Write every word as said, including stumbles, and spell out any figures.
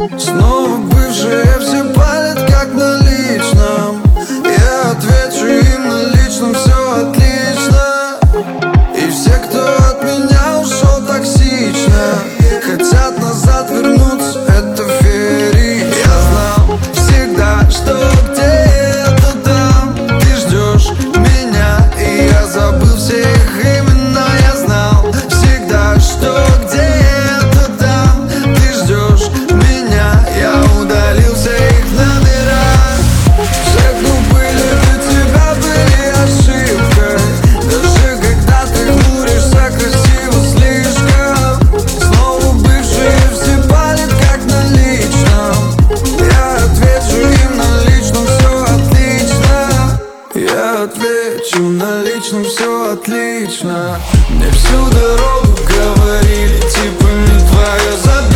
Снова бывшие все палят как на личном. Я отвечу им на личном, все отлично. И все, кто от меня ушел токсично, хотят назад вернуться, это феерия. Я знал всегда, что где-то там ты ждешь меня, и я забыл все их имена. Я знал всегда, что где-то там ты ждешь меня, я удалил все их номера. Все, кто были для тебя, были ошибкой. Даже когда ты хмуришься красиво слишком. Снова бывшие все палят как на личном. Я отвечу им на личном, все отлично. Я отвечу на личном, все отлично. Мне всю дорогу говорили, типа не твоя задача.